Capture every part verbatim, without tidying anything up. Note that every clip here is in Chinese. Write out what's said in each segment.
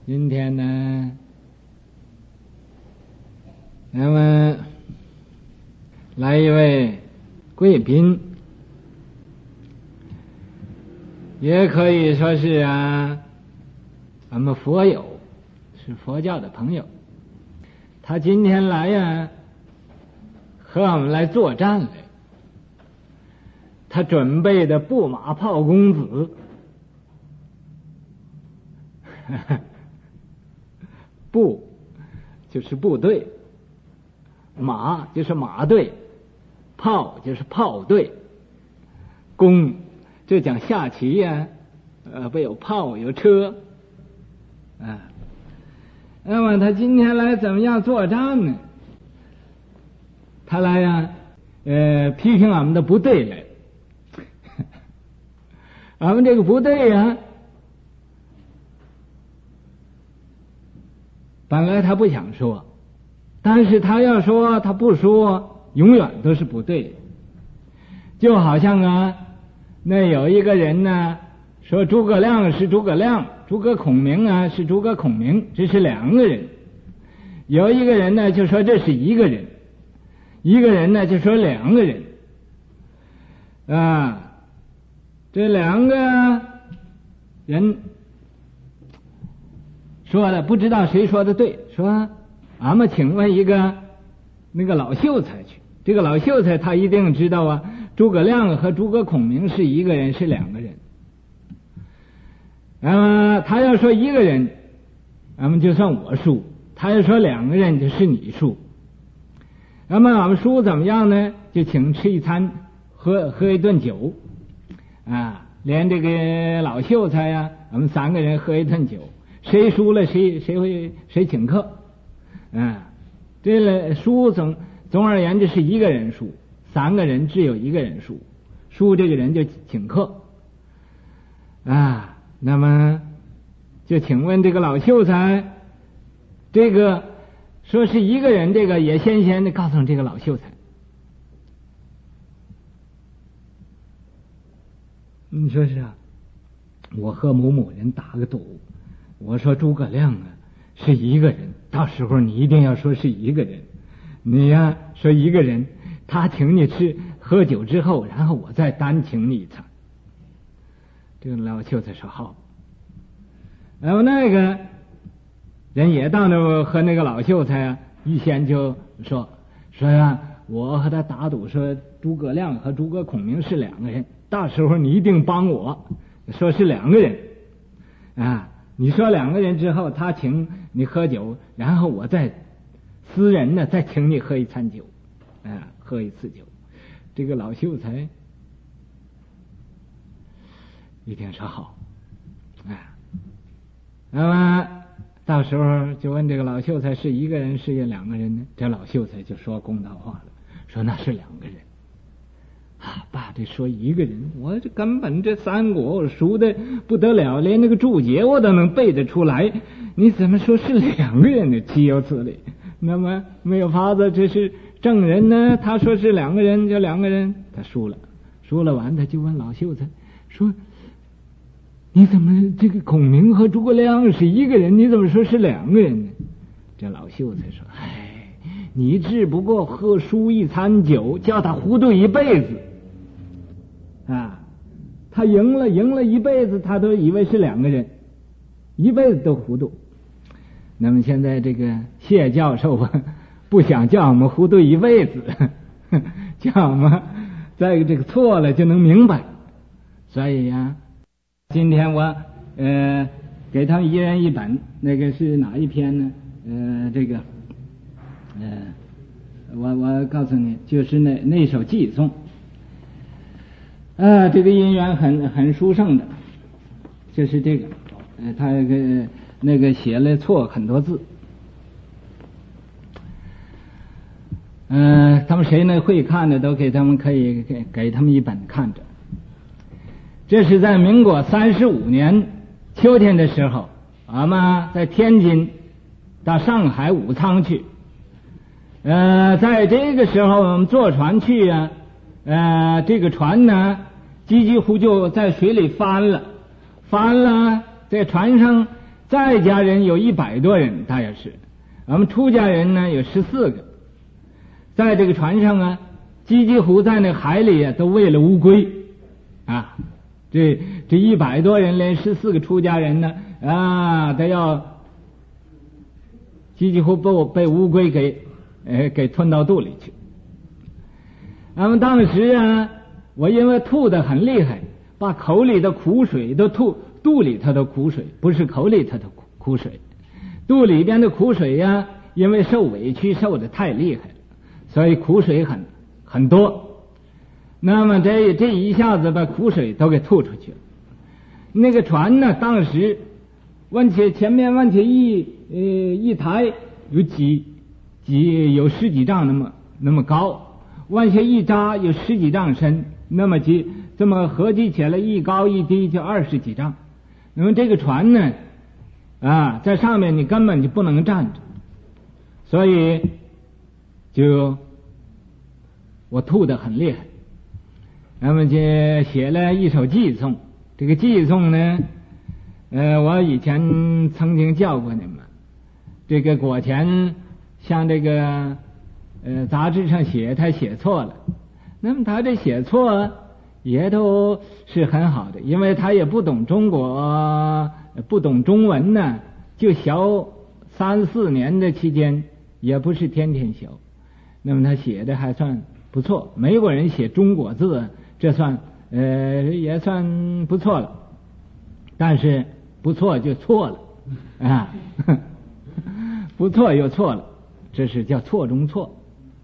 今天呢，那么来一位贵宾，也可以说是啊，咱们佛友，是佛教的朋友。他今天来呀，和我们来作战来。他准备的步马炮公子，步就是部队，马就是马队，炮就是炮队，弓就讲下棋呀、啊，呃，不有炮有车，啊，那么他今天来怎么样作战呢？他来呀、啊，呃，批评俺们的部队来。俺们这个部队呀，本来他不想说，但是他要说他不说，永远都是不对。就好像啊，那有一个人呢说诸葛亮是诸葛亮，诸葛孔明啊是诸葛孔明，这是两个人。有一个人呢就说这是一个人，一个人呢就说两个人啊。这两个人说的不知道谁说的对，说俺们请问一个那个老秀才去，这个老秀才他一定知道啊，诸葛亮和诸葛孔明是一个人是两个人。那么他要说一个人，咱们就算我输；他要说两个人，就是你输。那么俺们输怎么样呢？就请吃一餐，喝喝一顿酒。啊，连这个老秀才呀、啊，我们三个人喝一顿酒，谁输了谁谁会谁请客。啊，这个输总总而言之是一个人输，三个人只有一个人输，输这个人就请客。啊，那么就请问这个老秀才，这个说是一个人，这个也先先的告诉这个老秀才。你说是啊，我和某某人打个赌，我说诸葛亮啊是一个人，到时候你一定要说是一个人，你呀、啊、说一个人，他请你吃喝酒之后，然后我再单请你一餐。这个老秀才说好，然后那个人也到那和那个老秀才啊预先就说说呀、啊，我和他打赌说诸葛亮和诸葛孔明是两个人。到时候你一定帮我说是两个人啊！你说两个人之后，他请你喝酒，然后我再私人呢再请你喝一餐酒，啊，喝一次酒。这个老秀才一听说好，啊，那么到时候就问这个老秀才是一个人是两个人呢？这老秀才就说公道话了，说那是两个人。啊，爸，这说一个人，我这根本这三国我熟的不得了，连那个注解我都能背得出来，你怎么说是两个人呢？岂有此理！那么没有法子，这是证人呢，他说是两个人就两个人，他输了，输了完他就问老秀才说：“你怎么这个孔明和诸葛亮是一个人，你怎么说是两个人呢？”这老秀才说：“哎，你只不过喝输一餐酒，叫他糊涂一辈子。”啊，他赢了，赢了一辈子，他都以为是两个人，一辈子都糊涂。那么现在这个谢教授啊，不想叫我们糊涂一辈子，叫我们在这个错了就能明白。所以呀、啊，今天我呃给他们一人一本，那个是哪一篇呢？呃，这个呃，我我告诉你，就是那那首寄颂。啊，这个音源很很殊胜的，就是这个，呃，他那个那个写了错很多字，嗯、呃，他们谁呢会看的都给他们可以给给他们一本看着。这是在民国三十五年秋天的时候，俺们在天津到上海武昌去，呃，在这个时候我们坐船去啊。呃，这个船呢，几几乎就在水里翻了，翻了，在船上在家人有一百多人，大约是，我们出家人呢有十四个，在这个船上啊，几几乎在那海里啊都喂了乌龟啊，这这一百多人连十四个出家人呢啊，都要几几乎被被乌龟给呃给吞到肚里去。那么当时啊，我因为吐得很厉害，把口里的苦水都吐肚里头的苦水，不是口里头的苦水，肚里边的苦水呀、啊，因为受委屈受得太厉害了，所以苦水很很多。那么这这一下子把苦水都给吐出去了。那个船呢，当时往前前面往前一呃一抬，有几几有十几丈那么那么高。往下一扎有十几丈深，那么几这么合计起来一高一低就二十几丈。那么这个船呢啊，在上面你根本就不能站着，所以就我吐得很厉害。那么就写了一首寄颂，这个寄颂呢，呃，我以前曾经教过你们，这个果前像这个。呃，杂志上写他写错了，那么他这写错也都是很好的，因为他也不懂中国，不懂中文呢，就学三四年的期间，也不是天天学，那么他写的还算不错，美国人写中国字，这算呃也算不错了，但是不错就错了啊，不错又错了，这是叫错中错。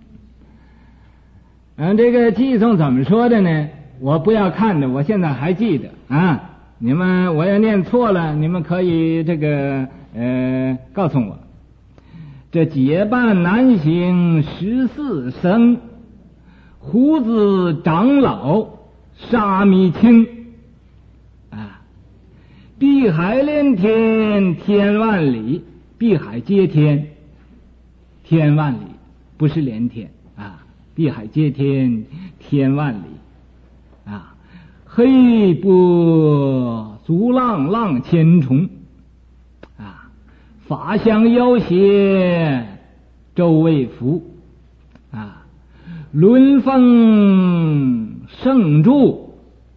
嗯，这个寄颂怎么说的呢？我不要看的，我现在还记得啊。你们我要念错了，你们可以这个呃告诉我。这结伴南行十四僧，胡子长老沙弥清啊，碧海连天天万里，碧海接天天万里，不是连天啊。碧海接天天万里啊，黑波逐浪浪千重啊，法相要挟周卫福啊，轮风盛住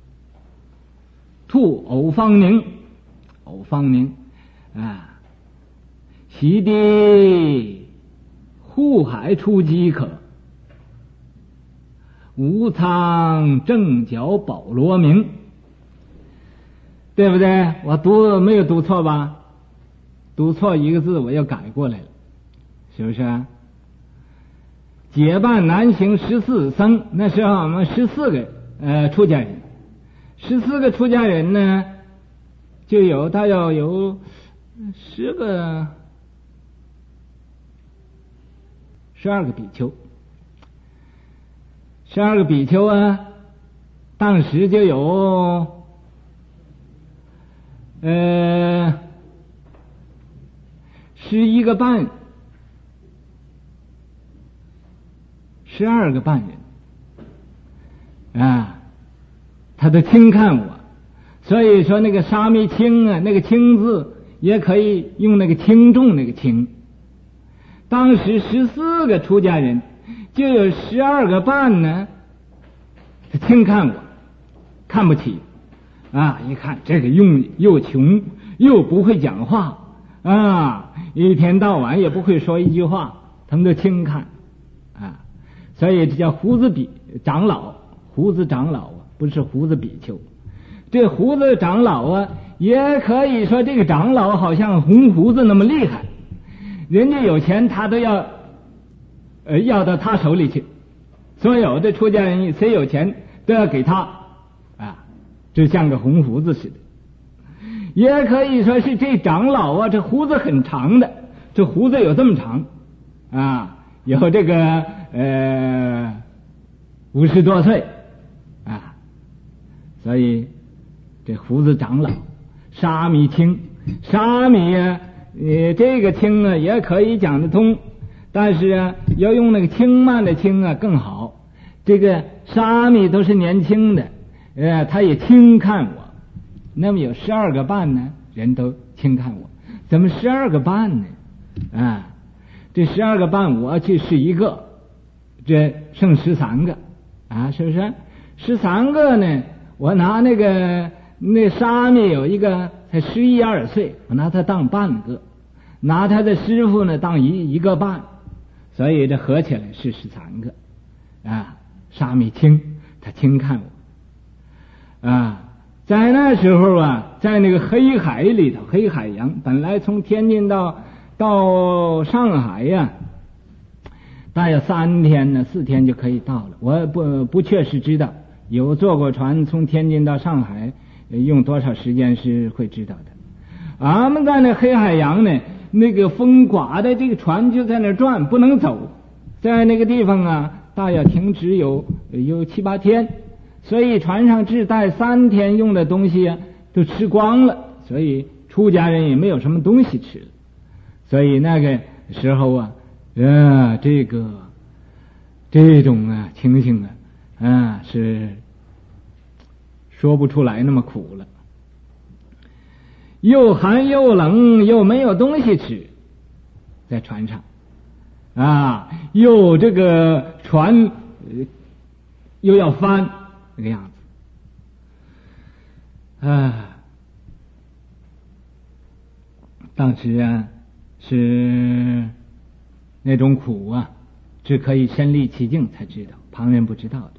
兔偶方宁偶方宁啊，西地护海出饥渴，无仓正角保罗明，对不对？我读没有读错吧？读错一个字我又改过来了，是不是啊？结伴南行十四僧，那时候我们十四个呃出家人，十四个出家人呢，就有大约有十个十二个比丘。十二个比丘啊，当时就有呃十一个半，十二个半人啊，他都轻看我，所以说那个沙弥轻啊，那个轻字也可以用那个轻重那个轻。当时十四个出家人。就有十二个半呢，他轻看我，看不起啊！一看这个用又穷又不会讲话啊，一天到晚也不会说一句话，他们都轻看啊。所以这叫胡子比长老，胡子长老啊，不是胡子比丘。这胡子长老啊，也可以说这个长老好像红胡子那么厉害，人家有钱他都要。呃，要到他手里去，所有的出家人谁有钱都要给他啊，就像个红胡子似的。也可以说是这长老啊，这胡子很长的，这胡子有这么长啊，有这个呃五十多岁啊，所以这胡子长老沙弥清，沙弥啊，呃这个清啊也可以讲得通。但是啊，要用那个轻慢的轻啊更好。这个沙弥都是年轻的，呃，他也轻看我。那么有十二个半呢，人都轻看我。 怎么十二个半呢？啊，这十二个半我去是一个，这剩十三个啊，是不是？十三个呢，我拿那个那沙弥有一个才十一二岁，我拿他当半个，拿他的师傅呢当一一个半，所以这合起来是十三个啊。沙弥轻，他轻看我啊。在那时候啊，在那个黑海里头，黑海洋本来从天津到到上海呀、啊，大约三天呢，四天就可以到了。我不不确实知道，有坐过船从天津到上海用多少时间是会知道的。俺们在那黑海洋呢，那个风刮的这个船就在那转，不能走，在那个地方啊，大约停止有有七八天。所以船上只带三天用的东西啊，都吃光了，所以出家人也没有什么东西吃了。所以那个时候啊，啊，这个这种啊情形啊，啊是说不出来那么苦了，又寒又冷，又没有东西吃，在船上啊，又这个船、呃、又要翻。这个样子啊，当时啊是那种苦啊，只可以身历其境才知道，旁人不知道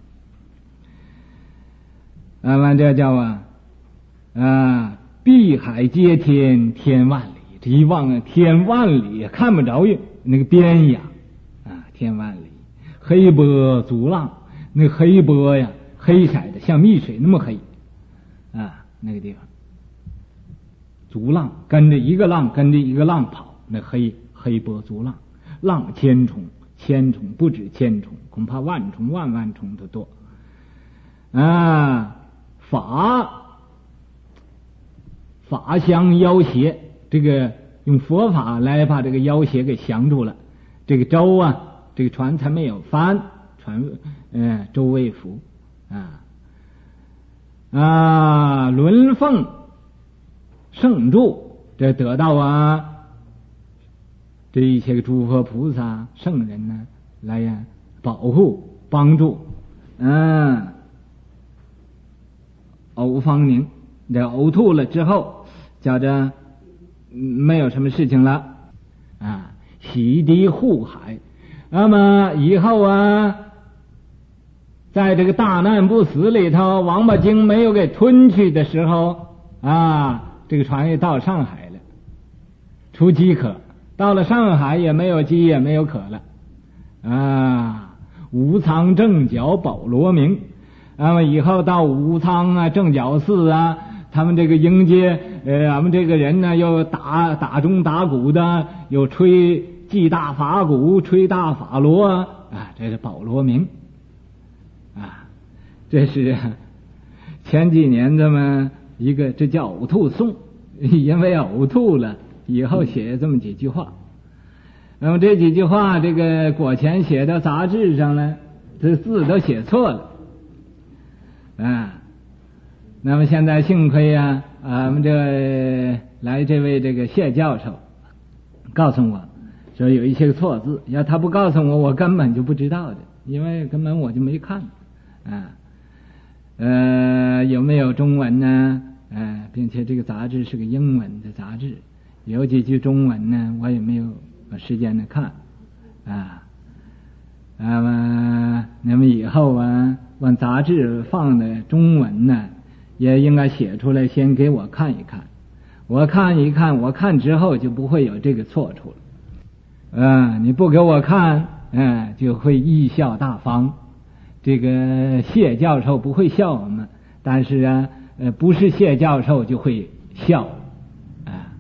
的。啊，完这叫啊啊，碧海接天，天万里。这一望啊，天万里看不着那个边呀啊，天万里，黑波逐浪，那黑波呀。黑色的像蜜水那么黑啊，那个地方逐浪，跟着一个浪跟着一个浪跑，那黑黑波逐浪，浪千重，千重不止千重，恐怕万重万万重的多啊。法法相要挟，这个用佛法来把这个要挟给降住了，这个舟啊，这个船才没有翻，船呃舟未浮啊啊，轮奉圣助，这得到啊，这一些个诸佛菩萨圣人呢，来呀保护帮助，嗯，呕方宁，这呕吐了之后，觉着没有什么事情了啊，洗涤护海，那么以后啊。在这个大难不死里头，王八精没有给吞去的时候啊，这个船也到上海了，出饥渴，到了上海也没有饥也没有渴了啊。武昌正角保罗明，那么以后到武昌啊正角寺啊，他们这个迎接呃俺们这个人呢，又打打钟打鼓的，又吹祭大法鼓，吹大法螺啊，这是保罗明。啊，这是前几年咱们一个，这叫呕吐颂，因为呕吐了以后写这么几句话。那么这几句话，这个果前写到杂志上呢，这字都写错了啊。那么现在幸亏啊，俺们这来这位这个谢教授告诉我说有一些个错字，要他不告诉我，我根本就不知道的，因为根本我就没看。啊，呃，有没有中文呢？呃，并且这个杂志是个英文的杂志，有几句中文呢，我也没有时间的看啊。那么，那么以后啊，往杂志放的中文呢，也应该写出来，先给我看一看。我看一看，我看之后就不会有这个错处了。啊，你不给我看，嗯、呃，就会贻笑大方。这个谢教授不会笑我们，但是啊，呃，不是谢教授就会笑啊。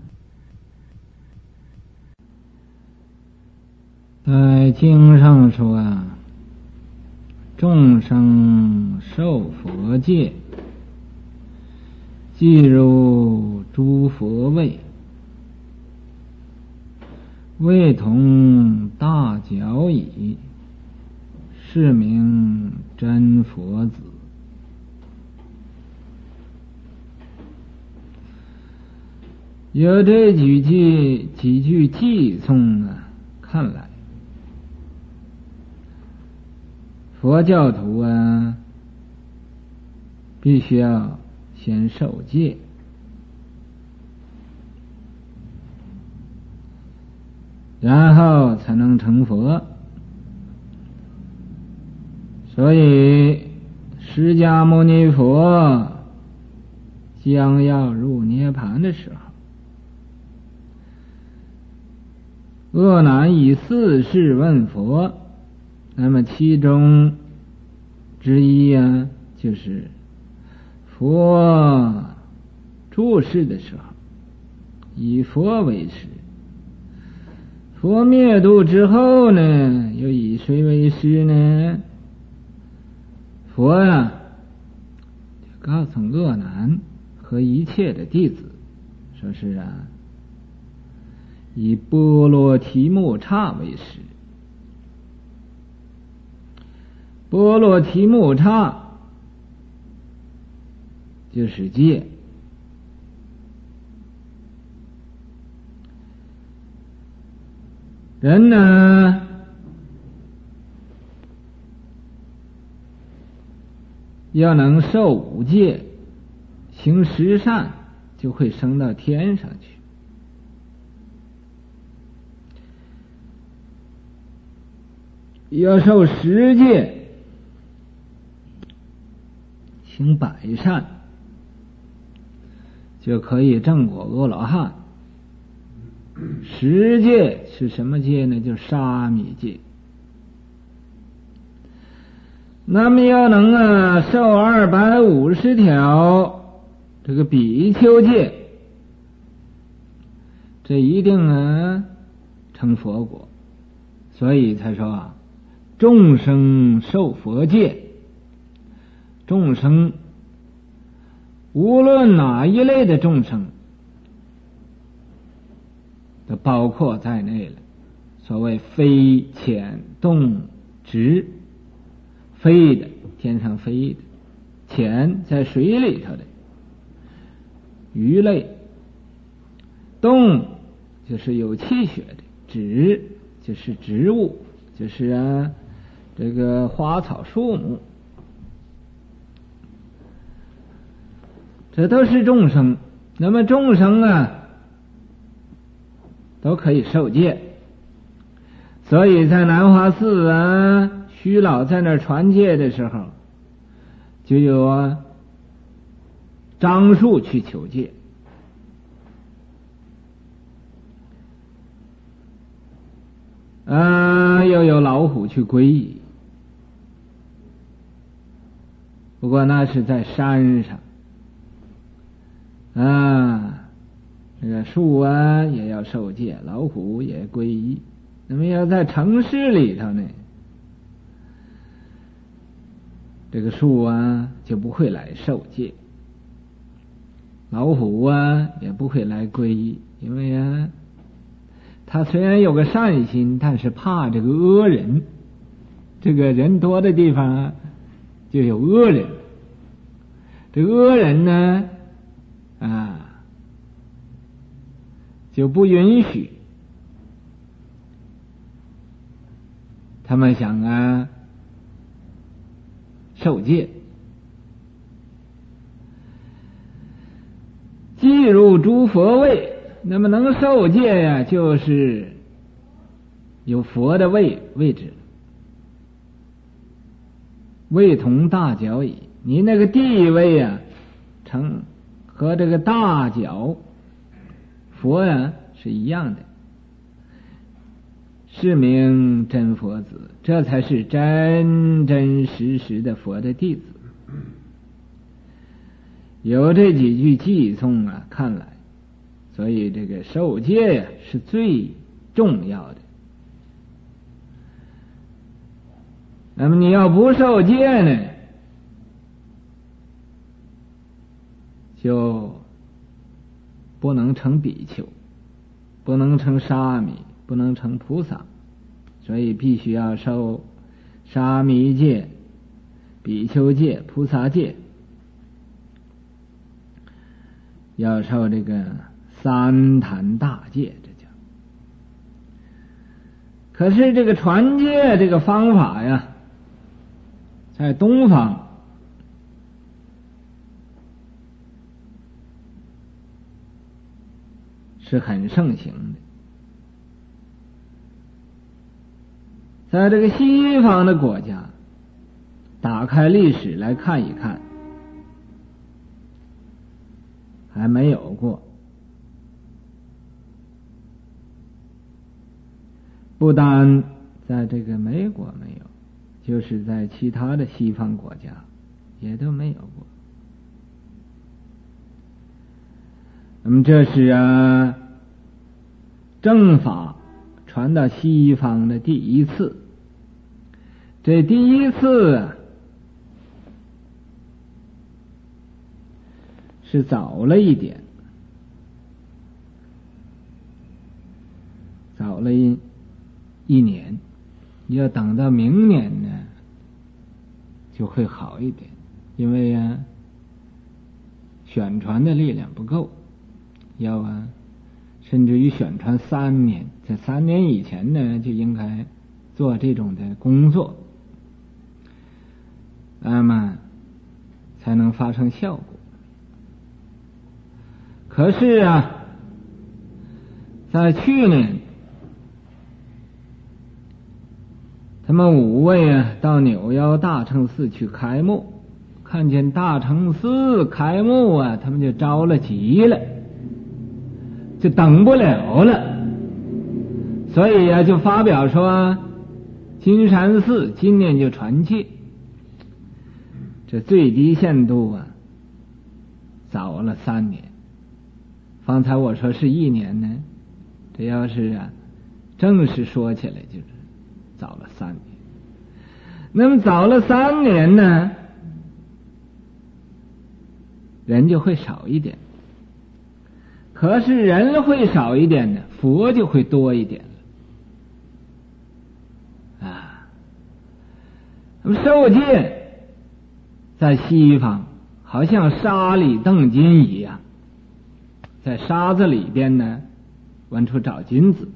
在经上说啊，众生受佛戒，即入诸佛位，位同大角矣。是名真佛子。 有这几句几句偈颂啊，看来佛教徒啊，必须要先受戒，然后才能成佛。所以释迦牟尼佛将要入涅盘的时候，恶难以四事问佛，那么其中之一啊，就是佛住世的时候，以佛为师；佛灭度之后呢，又以谁为师呢？佛啊，就告诉恶难和一切的弟子，说是啊，以波罗提木叉为师。波罗提木叉就是戒，人呢要能受五戒，行十善，就会升到天上去。要受十戒，行百善，就可以正果阿罗汉。十戒是什么戒呢？就沙弥戒。那么要能啊受二百五十条这个比丘戒，这一定啊成佛果。所以才说啊，众生受佛戒，众生无论哪一类的众生都包括在内了。所谓飞潜动直，飞的天上飞的，潜在水里头的鱼类，动就是有气血的，植就是植物，就是啊这个花草树木，这都是众生。那么众生啊都可以受戒，所以在南华寺啊，虚老在那儿传戒的时候，就有啊樟树去求戒，啊又有老虎去皈依。不过那是在山上啊，这个树啊也要受戒，老虎也皈依。那么要在城市里头呢，这个树啊就不会来受戒，老虎啊也不会来皈依，因为啊他虽然有个善心，但是怕这个恶人，这个人多的地方啊就有恶人，这个恶人呢啊就不允许他们想啊受戒。既入诸佛位，那么能受戒呀，就是有佛的位位置，位同大脚矣。你那个地位啊，成和这个大脚佛呀是一样的，是名真佛子，这才是真真实实的佛的弟子。有这几句偈颂啊，看来，所以这个受戒呀是最重要的。那么你要不受戒呢，就不能成比丘，不能成沙弥，不能成菩萨，所以必须要受沙弥戒、比丘戒、菩萨戒，要受这个三坛大戒，这叫。可是这个传戒这个方法呀，在东方是很盛行的，在这个西方的国家，打开历史来看一看，还没有过。不单在这个美国没有，就是在其他的西方国家也都没有过。那么这是啊，正法传到西方的第一次。这第一次啊，是早了一点，早了一一年，要等到明年呢就会好一点，因为啊宣传的力量不够，要啊甚至于宣传三年，在三年以前呢就应该做这种的工作，那么才能发生效果。可是啊，在去年他们五位啊到扭腰大乘寺去开幕，看见大乘寺开幕啊，他们就着了急了，就等不了了，所以啊就发表说金山寺今年就传戒。这最低限度啊早了三年，方才我说是一年呢，这要是啊正式说起来就是早了三年。那么早了三年呢，人就会少一点，可是人会少一点呢，佛就会多一点了啊。那么受戒在西方好像沙里瞪金一样，在沙子里边呢往出找金子，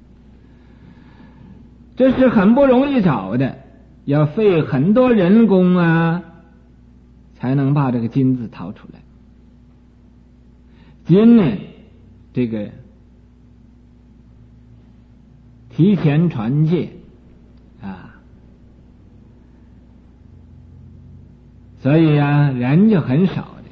这是很不容易找的，要费很多人工啊才能把这个金子掏出来。金呢这个提前传戒啊，所以啊人就很少的，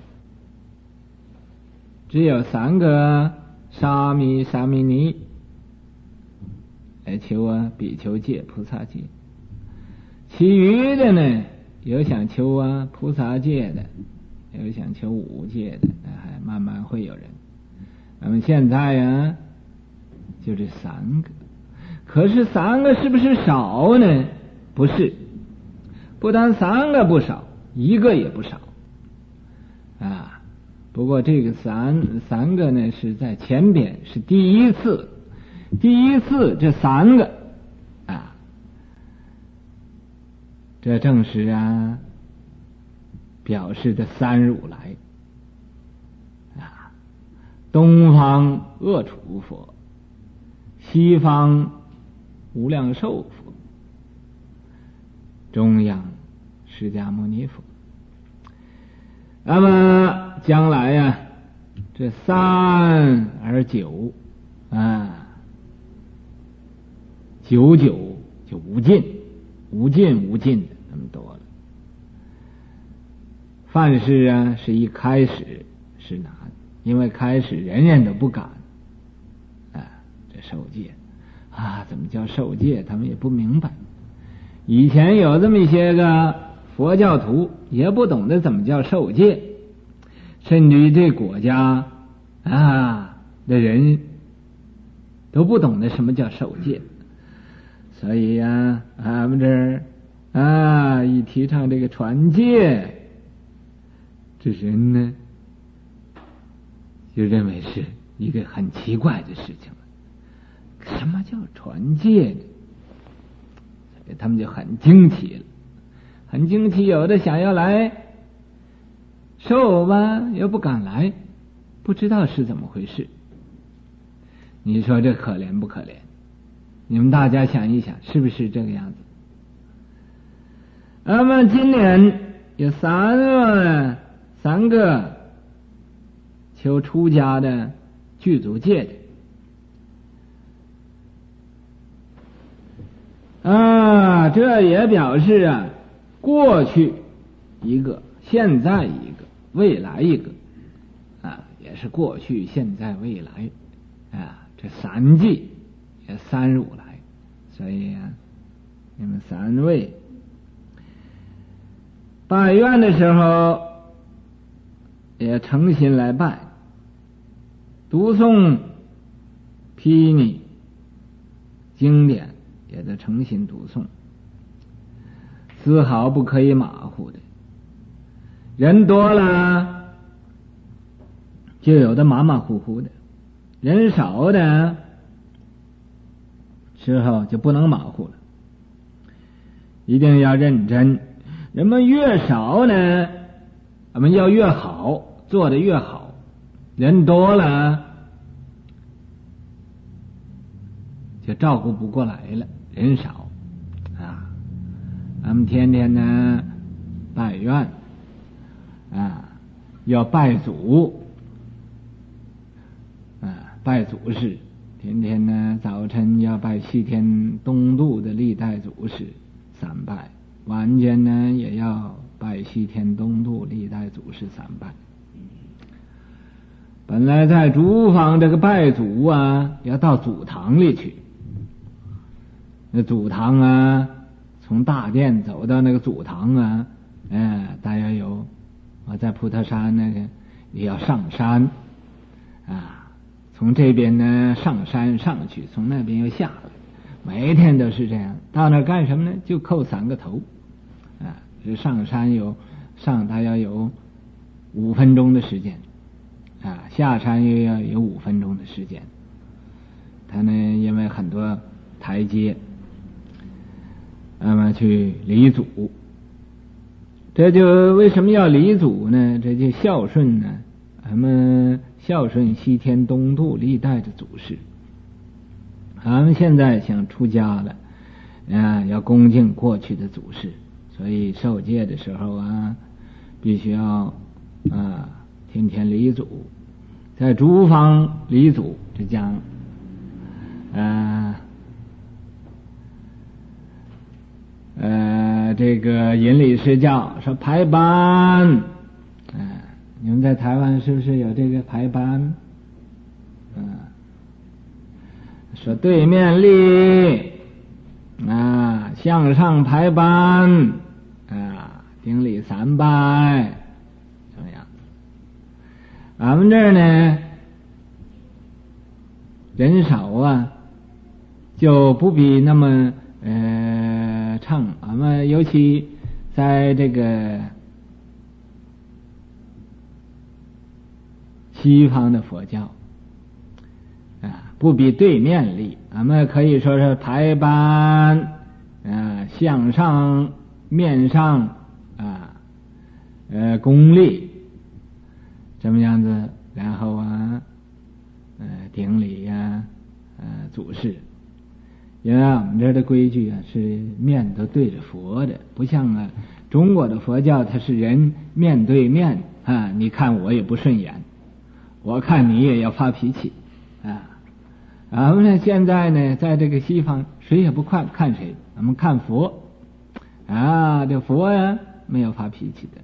只有三个沙弥沙弥尼来求啊比丘戒菩萨戒，其余的呢有想求啊菩萨戒的，有想求五戒的，还慢慢会有人。那么现在啊就这三个，可是三个是不是少呢？不是，不但三个不少，一个也不少啊。不过这个三三个呢是在前边，是第一次，第一次这三个啊，这正是啊表示的三如来啊，东方恶楚佛，西方无量寿佛，中央释迦牟尼佛。那么将来呀、啊，这三而九啊，九九就无尽，无尽无尽的那么多了。凡事啊是一开始是难，因为开始人人都不敢啊，这受戒啊，怎么叫受戒？他们也不明白。以前有这么一些个佛教徒也不懂得怎么叫受戒，甚至于这国家啊的人都不懂得什么叫受戒，所以呀、啊，俺们这儿啊一提倡这个传戒，这人呢就认为是一个很奇怪的事情了。什么叫传戒呢？他们就很惊奇了，很惊奇，有的想要来受吧，又不敢来，不知道是怎么回事你说这可怜不可怜？你们大家想一想，是不是这个样子？那么今年有三个三个求出家的具足戒的啊，这也表示啊，过去一个，现在一个，未来一个啊，也是过去、现在、未来啊，这三际也三如来，所以啊，你们三位拜愿的时候也诚心来拜，读诵毗尼经典也得诚心读诵，丝毫不可以马虎的。人多了就有的马马虎虎的，人少的时候就不能马虎了，一定要认真。人们越少呢，我们要越好，做得越好。人多了就照顾不过来了，人少啊，咱们天天呢拜愿啊，要拜祖啊，拜祖师。天天呢早晨要拜西天东渡的历代祖师三拜，晚间呢也要拜西天东渡历代祖师三拜。本来在厨房这个拜祖啊，要到祖堂里去。那祖堂啊，从大殿走到那个祖堂啊，哎，大约有我在普陀山那个也要上山啊，从这边呢上山上去，从那边又下来，每天都是这样。到那干什么呢？就叩三个头啊，这上山有上大约有五分钟的时间啊，下山又要有五分钟的时间。他呢，因为很多台阶，那么去礼祖，这就为什么要礼祖呢？这就孝顺呢，咱们孝顺西天东渡历代的祖师。咱们现在想出家了啊，要恭敬过去的祖师，所以受戒的时候啊，必须要啊天天礼祖，在诸方礼祖，这讲呃呃这个引礼施教说排班，呃你们在台湾是不是有这个排班？嗯、呃，说对面礼啊，向上排班啊，顶礼三拜，怎么样？俺们这儿呢人少啊，就不必那么呃唱。俺们尤其在这个西方的佛教啊，不比对面礼，俺们可以说是排班啊，向上面上啊，呃恭立这么样子，然后啊呃顶礼呀、啊、呃祖师。因为我们这儿的规矩啊是面都对着佛的，不像啊中国的佛教它是人面对面啊，你看我也不顺眼，我看你也要发脾气啊。俺们呢现在呢在这个西方谁也不看看谁，我们看佛啊，这佛呀没有发脾气的。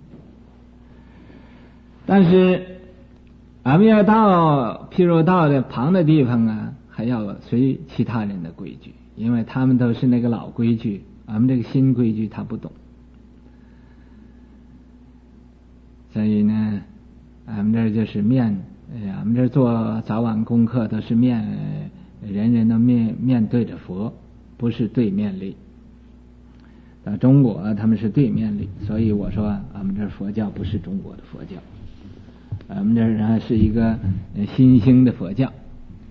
但是俺们要到譬如到这旁的地方啊，还要随其他人的规矩，因为他们都是那个老规矩，俺们这个新规矩他不懂。所以呢俺们这就是面，俺们这做早晚功课都是面，人人都面面对着佛，不是对面礼。到中国他们是对面礼，所以我说俺们这佛教不是中国的佛教，俺们这儿是一个新兴的佛教。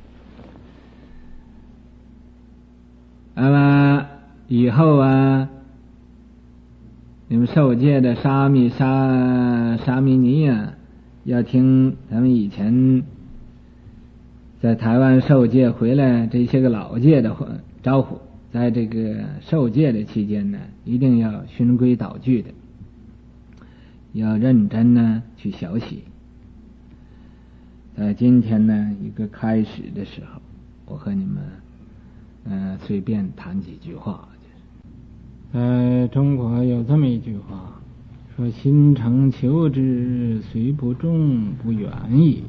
那么以后啊，你们受戒的沙弥沙沙弥尼啊，要听咱们以前在台湾受戒回来这些个老戒的招呼，在这个受戒的期间呢，一定要循规蹈矩的，要认真呢去学习。在今天呢一个开始的时候，我和你们呃随便谈几句话。呃，中国有这么一句话，说心诚求之，虽不中，不远矣。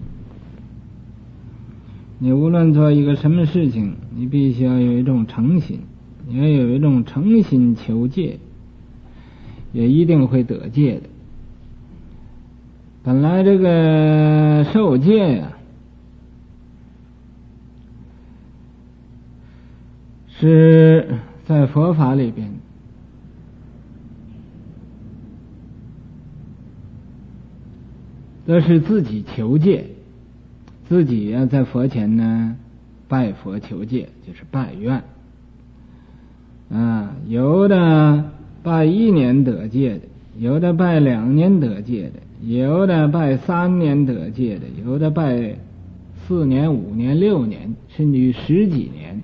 你无论做一个什么事情，你必须要有一种诚心，你要有一种诚心求戒，也一定会得戒的。本来这个受戒呀、啊，是在佛法里边都是自己求戒，自己呀、啊、在佛前呢拜佛求戒，就是拜愿啊，有的拜一年得戒的，有的拜两年得戒的，有的拜三年得戒的，有的拜四年、五年、六年，甚至于十几年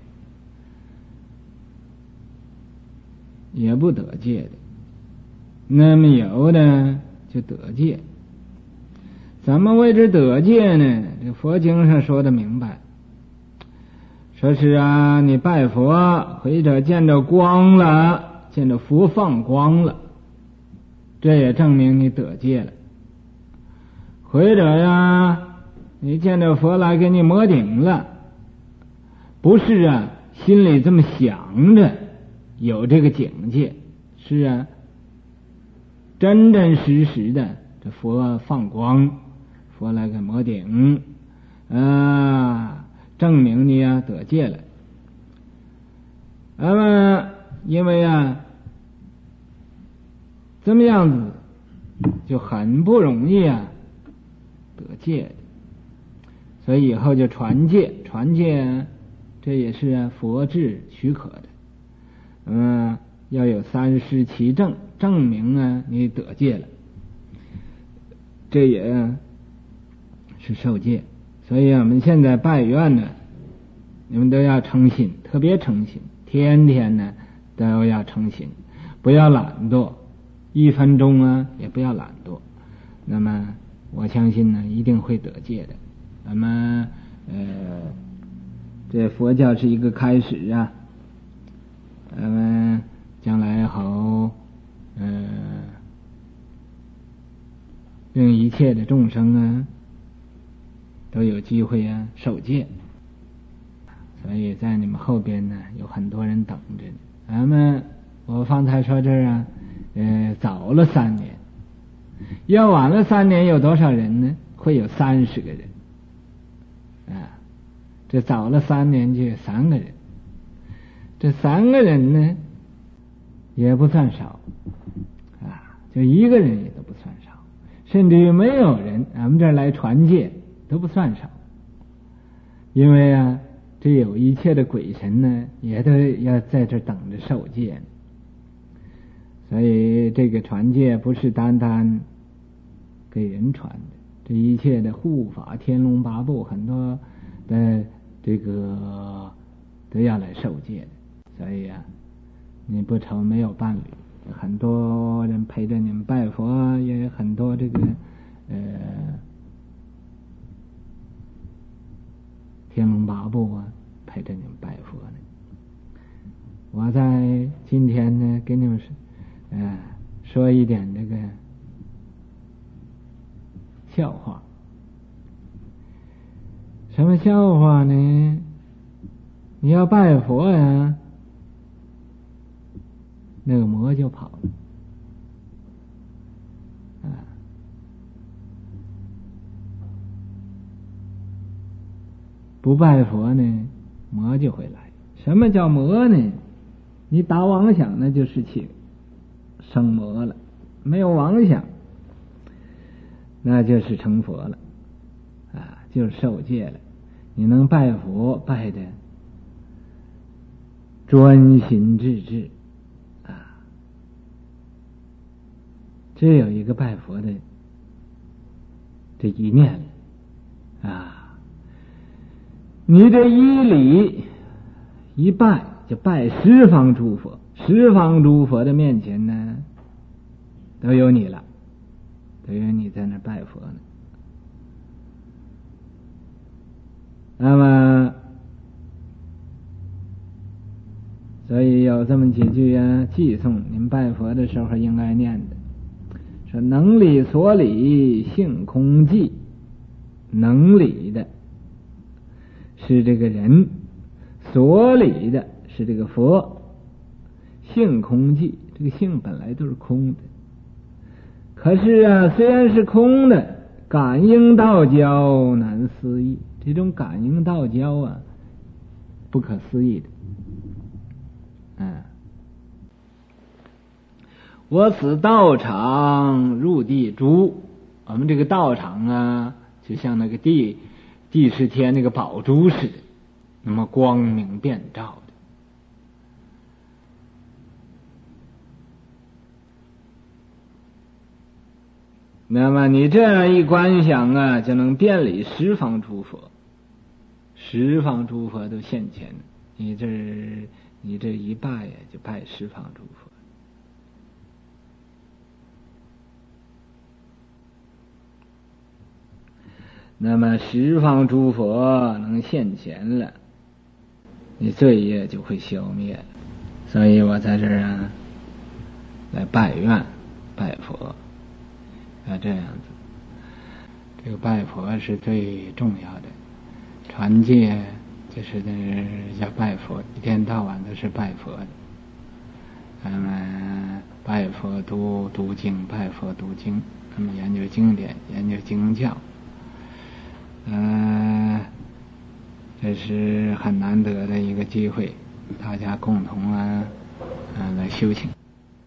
也不得戒的。那么有的就得戒。怎么为之得戒呢？这佛经上说的明白，说是啊，你拜佛或者见着光了，见着佛放光了，这也证明你得戒了。或者呀，你见着佛来给你摩顶了，不是啊，心里这么想着有这个境界，是啊，真真实实的这佛放光，佛来给摩顶啊，证明你啊得戒了。那么因为啊这么样子就很不容易啊得戒的，所以以后就传戒，传戒这也是啊佛制许可的。嗯，要有三施其证，证明啊你得戒了，这也是受戒。所以我们现在拜愿呢，你们都要诚心，特别诚心，天天呢都要诚心，不要懒惰，一分钟啊也不要懒惰。那么我相信呢一定会得戒的。那么呃这佛教是一个开始啊，那么将来好呃令一切的众生啊都有机会啊受戒。所以在你们后边呢有很多人等着你。咱们我方才说这儿啊呃早了三年，要晚了三年有多少人呢？会有三十个人啊，这早了三年就有三个人，这三个人呢也不算少啊，就一个人也都不算少，甚至于没有人，俺们这儿来传戒都不算少。因为啊这有一切的鬼神呢也都要在这等着受戒，所以这个传戒不是单单给人传的，这一切的护法天龙八部很多的这个都要来受戒的。所以啊你不愁没有伴侣，很多人陪着你们拜佛，也有很多这个呃天龙八部啊陪着你们拜佛呢。我在今天呢给你们呃说一点这个笑话。什么笑话呢？你要拜佛呀，那个魔就跑了啊。不拜佛呢，魔就会来。什么叫魔呢？你打妄想那就是起生魔了，没有妄想那就是成佛了啊，就是受戒了。你能拜佛拜的专心致志啊，只有一个拜佛的这一念啊， 你这一礼一拜，就拜十方诸佛，十方诸佛的面前呢，都有你了，都有你在那拜佛呢。那么，所以有这么几句啊，偈颂，你们拜佛的时候应该念的，说能理所理，性空寂。能理的是这个人，所理的是这个佛，性空寂，这个性本来都是空的，可是啊，虽然是空的，感应道交难思议，这种感应道交啊，不可思议的。嗯，我此道场入地珠，我们这个道场啊，就像那个地地势天那个宝珠似的，那么光明遍照的。那么你这样一观想啊，就能遍礼十方诸佛，十方诸佛都现前，你这你这一拜呀，就拜十方诸佛。那么十方诸佛能现前了，你罪业就会消灭了。所以我在这儿啊，来拜愿拜佛，要这样子。这个拜佛是最重要的，传戒就是要拜佛，一天到晚都是拜佛的。咱们拜佛读读经，拜佛读经，咱们研究经典，研究经教。嗯、呃，这是很难得的一个机会，大家共同啊，呃、来修行。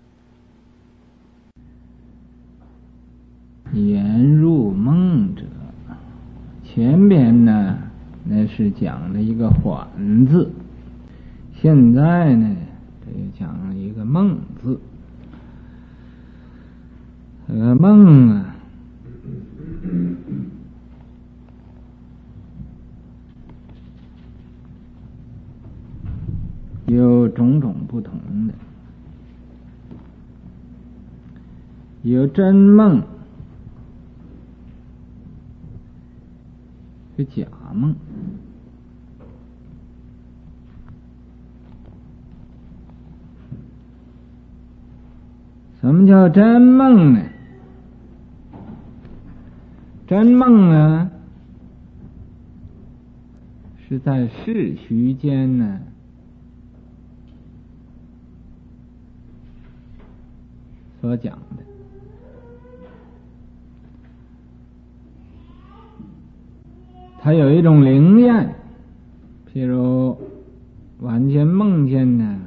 言入梦者，前边呢那是讲了一个缓字，现在呢这讲了一个梦字。这个梦啊，有种种不同的，有真梦，有假梦。什么叫真梦呢？真梦啊，是在世虚间呢，所讲的。它有一种灵验，譬如晚间梦见呢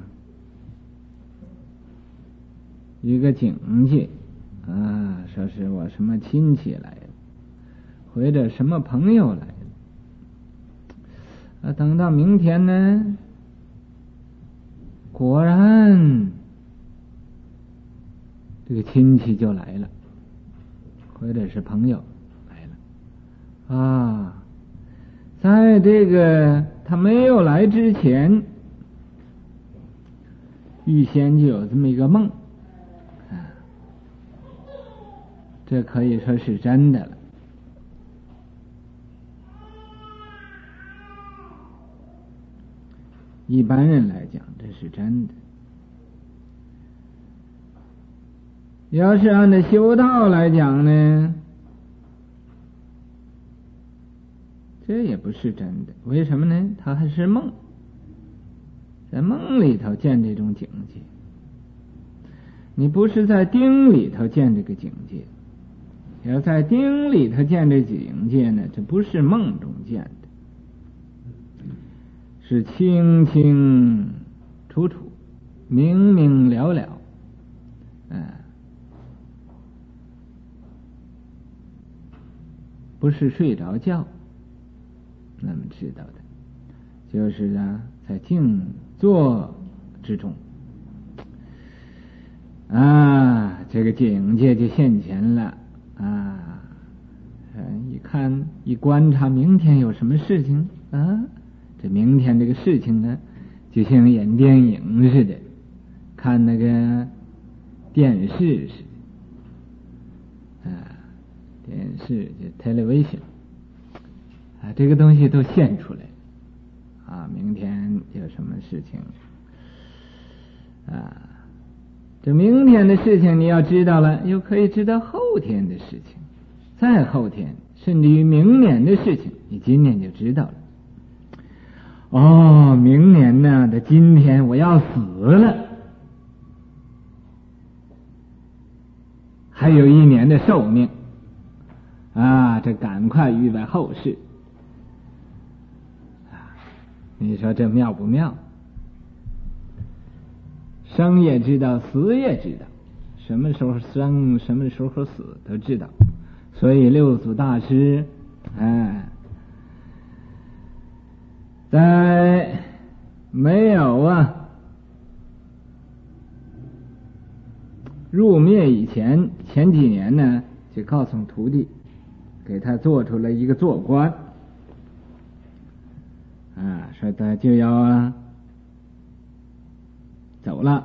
一个境界啊，说是我什么亲戚来了，或者什么朋友来了啊，等到明天呢，果然这个亲戚就来了，或者是朋友来了啊。在这个他没有来之前，预先就有这么一个梦，啊，这可以说是真的了。一般人来讲，这是真的。要是按照修道来讲呢，这也不是真的。为什么呢？它还是梦，在梦里头见这种境界，你不是在定里头见这个境界。要在定里头见这境界呢，这不是梦中见的，是清清楚楚、明明了了，嗯，不是睡着觉那么知道的，就是啊，在静坐之中啊，这个境界就现前了啊。一看一观察，明天有什么事情啊， 这明天这个事情呢，就像演电影似的，看那个电视似的，啊，电视这 television， 啊，这个东西都现出来，啊，明天有什么事情，啊，这明天的事情你要知道了，又可以知道后天的事情，再后天，甚至于明年的事情，你今年就知道了。哦，明年呢的今天我要死了，还有一年的寿命啊，这赶快预备后事啊！你说这妙不妙？生也知道，死也知道，什么时候生，什么时候死都知道。所以六祖大师，哎，在没有啊入灭以前，前几年呢，就告诉徒弟，给他做出了一个做官，啊，说他就要啊走了，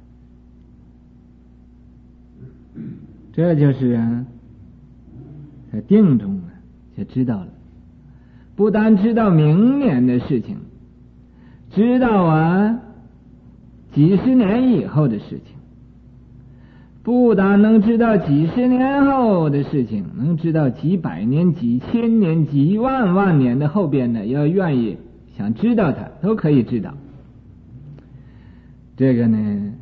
这就是啊，在定中啊就知道了，不单知道明年的事情，知道啊几十年以后的事情，不但能知道几十年后的事情，能知道几百年、几千年、几万万年的后边呢，要愿意想知道它，都可以知道。这个呢，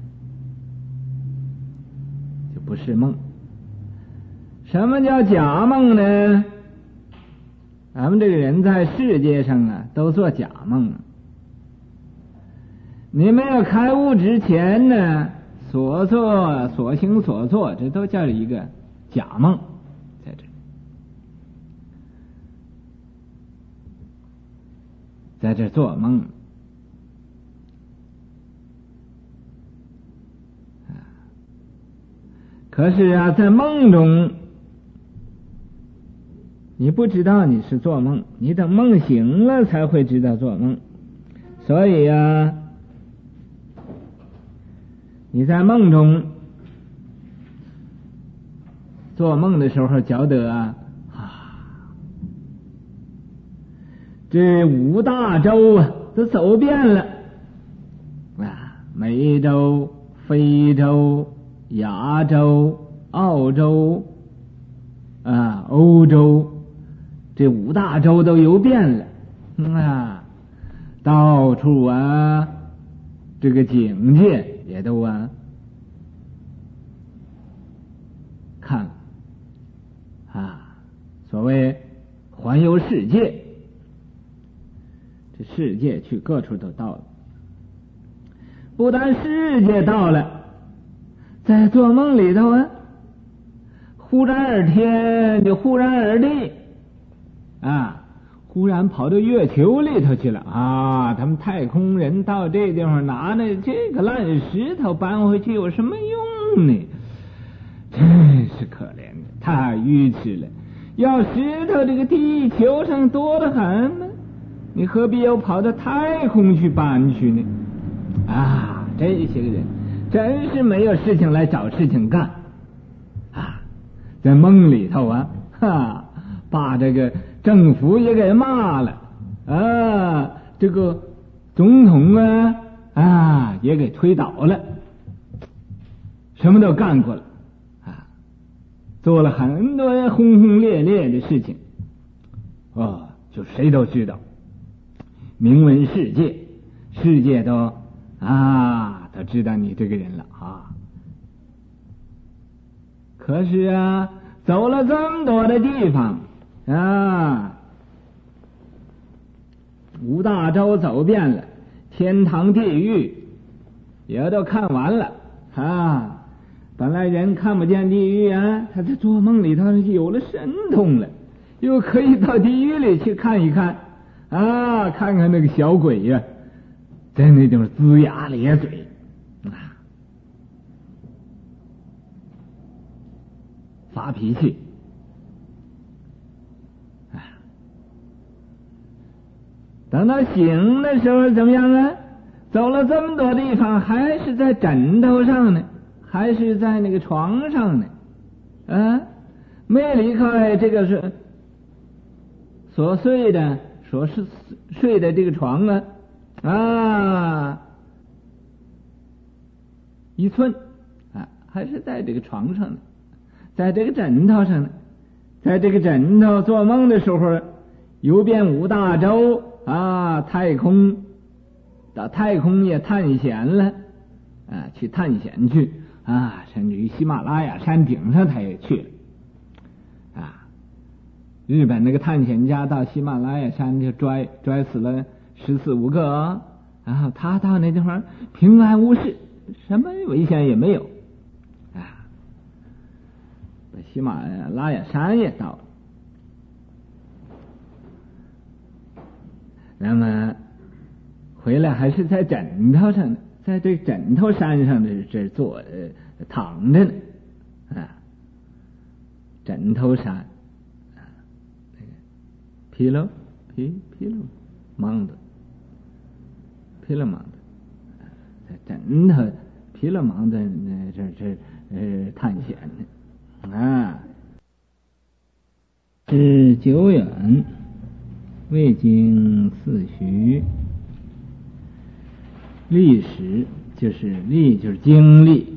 就不是梦。什么叫假梦呢？咱们这个人在世界上啊，都做假梦。你没有开悟之前呢，所做所行所做，这都叫一个假梦，在这，在这做梦。可是啊，在梦中，你不知道你是做梦，你等梦醒了才会知道做梦。所以啊，你在梦中做梦的时候，觉得啊，这五大洲啊都走遍了啊，美洲、非洲、亚洲、澳洲啊、欧洲，这五大洲都游遍了，嗯啊，到处啊，这个境界也都啊看啊，所谓环游世界，这世界去各处都到了，不但世界到了，在做梦里头啊，忽然而天就忽然而地啊，忽然跑到月球里头去了啊！他们太空人到这地方拿那这个烂石头搬回去有什么用呢？真是可怜的，太愚痴了。要石头这个地球上多得很呢，你何必要跑到太空去搬去呢？啊，这些个人真是没有事情来找事情干啊！在梦里头啊，哈，把这个政府也给骂了啊，这个总统啊啊也给推倒了，什么都干过了啊，做了很多轰轰烈烈的事情哦，就谁都知道，名闻世界，世界都啊都知道你这个人了啊。可是啊，走了这么多的地方啊，五大洲走遍了，天堂地狱也都看完了啊。本来人看不见地狱啊，他在做梦里头有了神通了，又可以到地狱里去看一看啊，看看那个小鬼呀、啊，在那地方龇牙咧嘴啊，发脾气。 等到醒的时候怎么样啊？走了这么多地方，还是在枕头上呢，还是在那个床上呢，啊，没离开这个是所睡的所睡的这个床啊啊一寸啊，还是在这个床上呢，在这个枕头上呢，在这个枕头做梦的时候，游遍五大洲啊，太空到太空也探险了啊，去探险去啊，甚至于喜马拉雅山顶上他也去了啊。日本那个探险家到喜马拉雅山就拽拽死了十四五个、哦，然后他到那地方平安无事，什么危险也没有啊。把喜马拉雅山也到了，那么回来还是在枕头上呢，在这枕头山上的这坐呃躺着呢啊，枕头山啊，那个 pillow p pillow mound pillow mound 在枕头 pillow mound 这这呃探险呢啊，是久远未经四徐。历史就是历就是经历，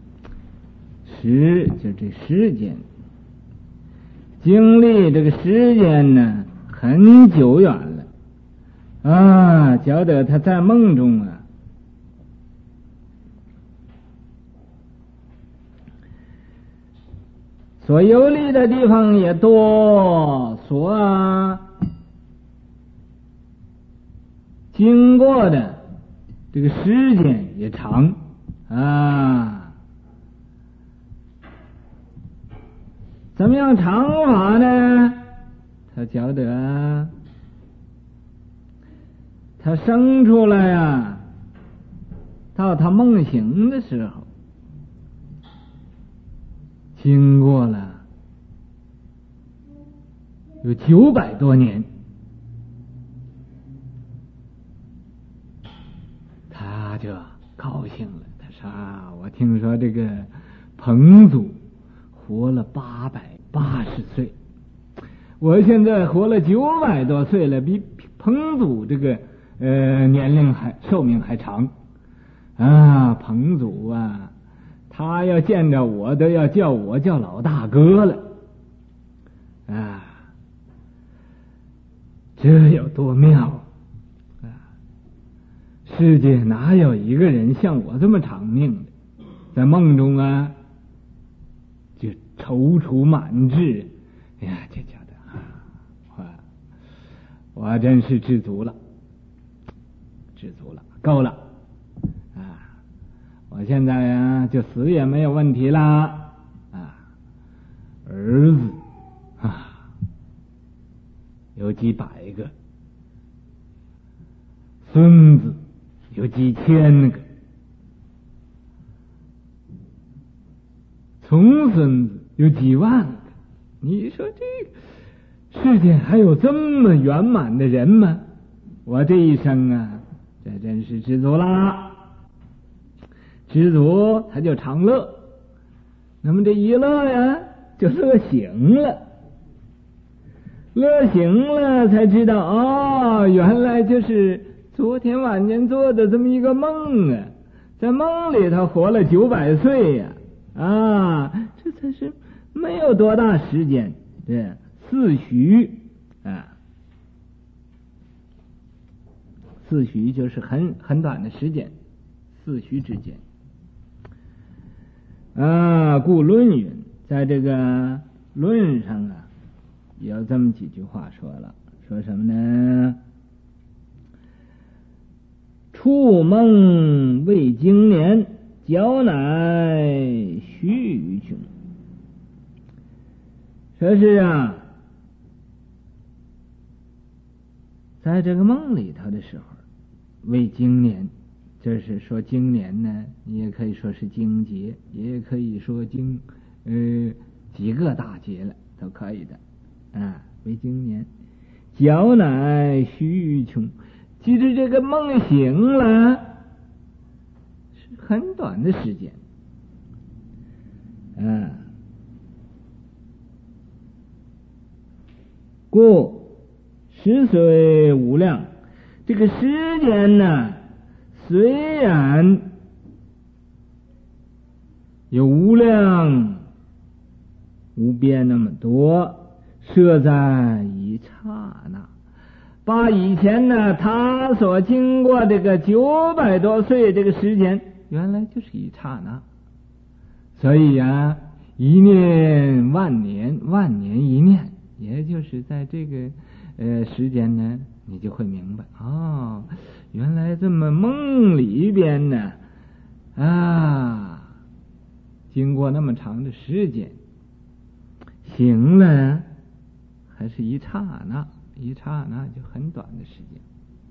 时就是这时间，经历这个时间呢很久远了啊，觉得他在梦中啊，所游历的地方也多，所啊经过的这个时间也长啊，怎么样长法呢？他觉得他生出来啊，到他梦醒的时候，经过了有九百多年。他就高兴了，他说啊，我听说这个彭祖活了八百八十岁，我现在活了九百多岁了，比彭祖这个呃年龄还寿命还长啊。彭祖啊，他要见着我都要叫我叫老大哥了啊，这有多妙！世界哪有一个人像我这么长命的？在梦中啊，就踌躇满志，哎呀，就觉得啊，我我真是知足了，知足了，够了啊！我现在啊，就死也没有问题啦啊！儿子啊，有几百个，孙子有几千个，重孙子有几万个。你说这个世界还有这么圆满的人吗？我这一生啊，这真是知足啦！知足他就常乐，那么这一乐呀，就乐醒了，乐醒了才知道哦，原来就是昨天晚间做的这么一个梦啊，在梦里头活了九百岁呀！啊，这才是没有多大时间，对，四许啊，四许就是很很短的时间，四许之间啊。故论云，在这个论上啊，有这么几句话说了，说什么呢？触梦未经年，脚乃须穷。说是啊，在这个梦里头的时候，未经年，这是说经年呢，你也可以说是经节，也可以说经呃几个大节了，都可以的啊。未经年，脚乃须穷， 其实这个梦醒了是很短的时间，嗯，故时虽无量，这个时间呢，虽然有无量无边那么多，设在一刹那，把以前呢他所经过这个九百多岁这个时间，原来就是一刹那。所以啊，一念万年，万年一念，也就是在这个呃时间呢，你就会明白哦，原来这么梦里边呢啊，经过那么长的时间，醒了还是一刹那，一刹那就很短的时间。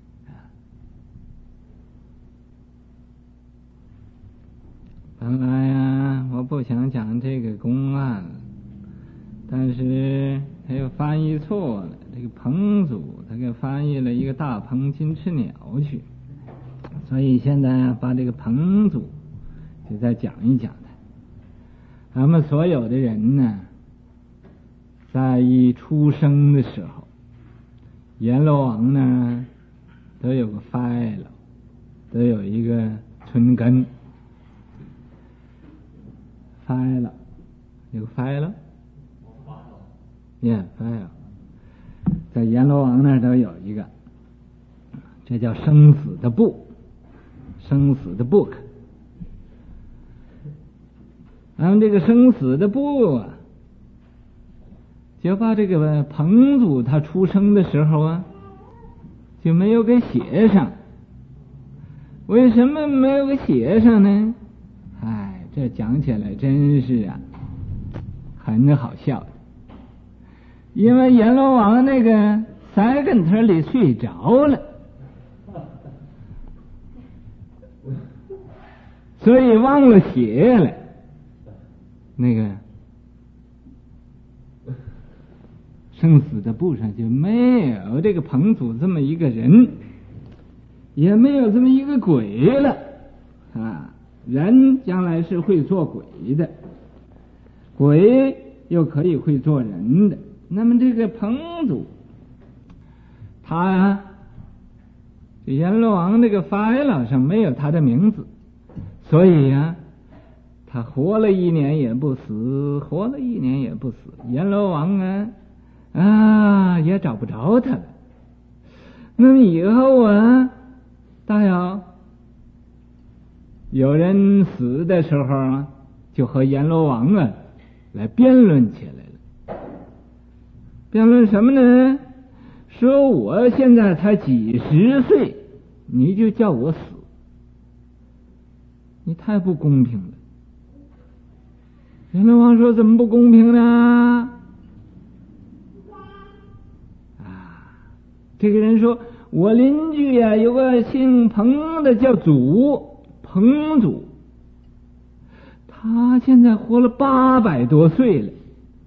本来呀，我不想讲这个公案，但是他又翻译错了。这个彭祖他给翻译了一个大鹏金翅鸟去，所以现在把这个彭祖就再讲一讲他。咱们所有的人呢，在一出生的时候，阎罗王呢都有个 file， 都有一个春根 file， 有个 file， yeah file， 在阎罗王那儿都有一个，这叫生死的簿，生死的 book。咱们这个生死的簿啊，就把这个彭祖他出生的时候啊，就没有给写上。为什么没有给写上呢？哎，这讲起来真是啊，很好笑的。因为阎罗王那个三跟头里睡着了，所以忘了写了。那个生死的簿上就没有这个彭祖这么一个人，也没有这么一个鬼了啊！人将来是会做鬼的，鬼又可以会做人的。那么这个彭祖，他阎罗王这个 file 上没有他的名字，所以呀、啊。他活了一年也不死，活了一年也不死，阎罗王啊啊也找不着他了。那么以后啊，大有有人死的时候啊，就和阎罗王啊来辩论起来了。辩论什么呢？说我现在才几十岁，你就叫我死，你太不公平了。阎罗王说：“怎么不公平呢？”啊，这个人说：“我邻居呀、啊，有个姓彭的叫祖，彭祖，他现在活了八百多岁了，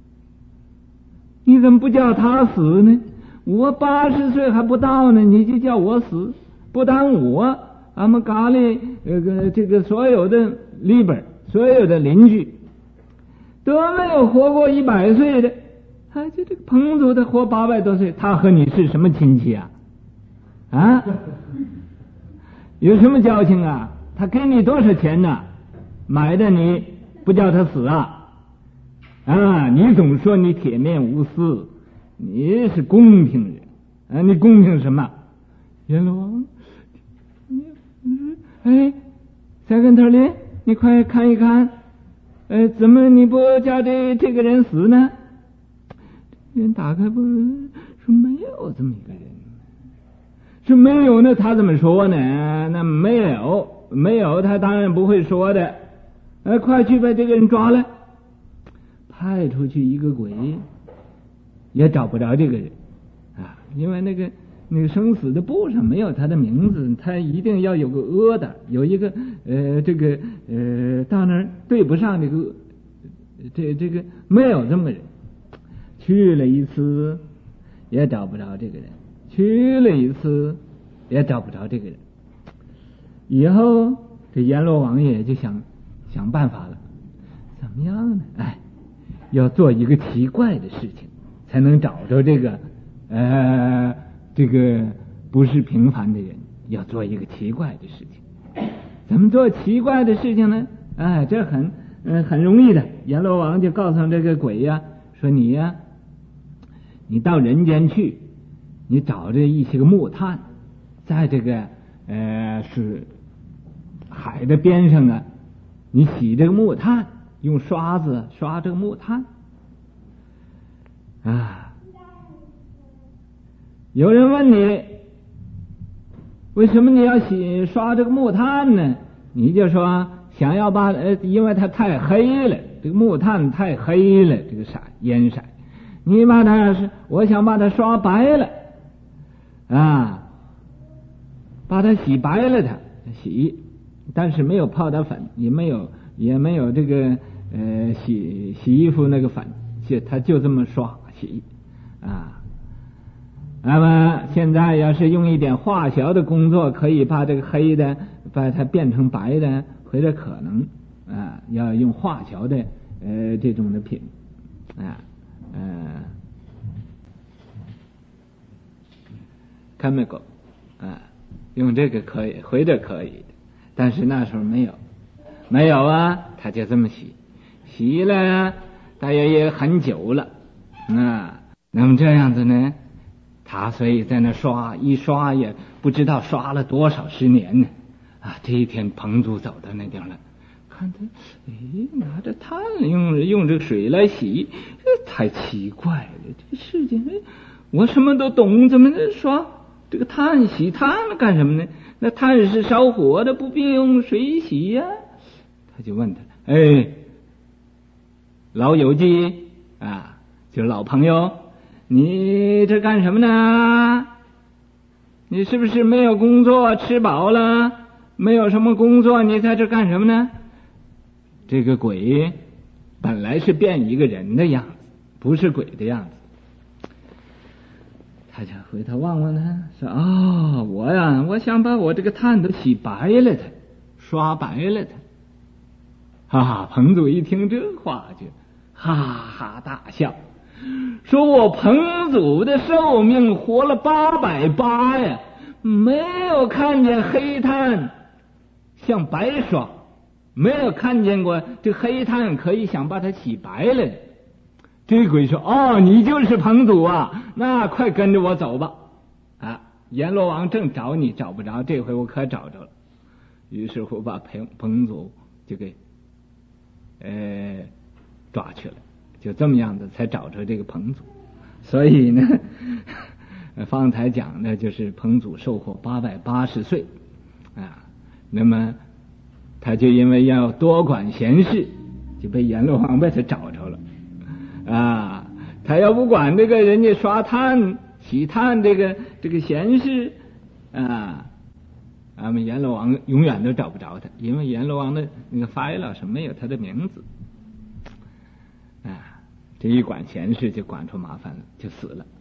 你怎么不叫他死呢？我八十岁还不到呢，你就叫我死，不但我，俺们家里呃这个所有的里边，所有的邻居。”都没有活过一百岁的，啊，就这个彭祖他活八百多岁，他和你是什么亲戚啊？啊，有什么交情啊？他给你多少钱呢、啊？买的你不叫他死啊？啊，你总说你铁面无私，你是公平人啊？你公平什么？阎罗王，你哎，三跟头里，你快看一看。呃，怎么你不叫这这个人死呢？人打开不说没有这么一个人，说没有呢，他怎么说呢？那没有，没有，他当然不会说的。呃，快去把这个人抓来，派出去一个鬼，也找不着这个人啊，因为那个那个生死的簿上没有他的名字，他一定要有个阿的，有一个呃这个呃到那儿对不上这个这这个没有这么个人，去了一次也找不着这个人，去了一次也找不着这个人。以后这阎罗王爷就想想办法了，怎么样呢？哎，要做一个奇怪的事情，才能找着这个呃这个不是平凡的人，要做一个奇怪的事情。怎么做奇怪的事情呢？哎，这很嗯很容易的。阎罗王就告诉这个鬼呀、啊，说你呀、啊，你到人间去，你找着一些个木炭，在这个呃是海的边上啊，你洗这个木炭，用刷子刷这个木炭啊。有人问你，为什么你要洗刷这个木炭呢？你就说想要把呃，因为它太黑了，这个木炭太黑了，这个色烟色，你把它是我想把它刷白了啊，把它洗白了它洗，但是没有泡打粉，也没有也没有这个呃洗洗衣服那个粉，就它就这么刷洗啊。那么现在要是用一点化学的工作，可以把这个黑的把它变成白的，或者可能啊，要用化学的呃这种的品啊呃 chemical 啊，用这个可以，或者可以，但是那时候没有没有啊，他就这么洗洗了，大约也很久了啊。那么这样子呢，他所以在那刷一刷也不知道刷了多少十年呢啊！这一天彭祖走到那地方了，看他，哎，拿着炭用用这个水来洗，这太奇怪了！这世界我什么都懂，怎么刷这个炭洗炭干什么呢？那炭是烧火的，不必用水洗呀、啊。他就问他，哎，老友记啊，就是老朋友。你这干什么呢？你是不是没有工作，吃饱了，没有什么工作，你在这干什么呢？这个鬼本来是变一个人的样子，不是鬼的样子。他就回头望望他，说：“哦，我呀，我想把我这个炭都洗白了它，刷白了它。”哈哈，彭祖一听这话就哈哈大笑。说我彭祖的寿命活了八百八呀，没有看见黑炭像白刷，没有看见过这黑炭可以想把它洗白了。这鬼说：“哦，你就是彭祖啊，那快跟着我走吧。”啊，阎罗王正找你找不着，这回我可找着了。于是乎把彭彭祖就给呃抓去了。就这么样子才找着这个彭祖。所以呢，方才讲的就是彭祖寿活八百八十岁啊，那么他就因为要多管闲事，就被阎罗王被他找着了啊。他要不管这个人家刷炭洗炭这个这个闲事啊，俺们阎罗王永远都找不着他，因为阎罗王的那个 file 是没有他的名字啊。这一管闲事就管出麻烦了，就死了。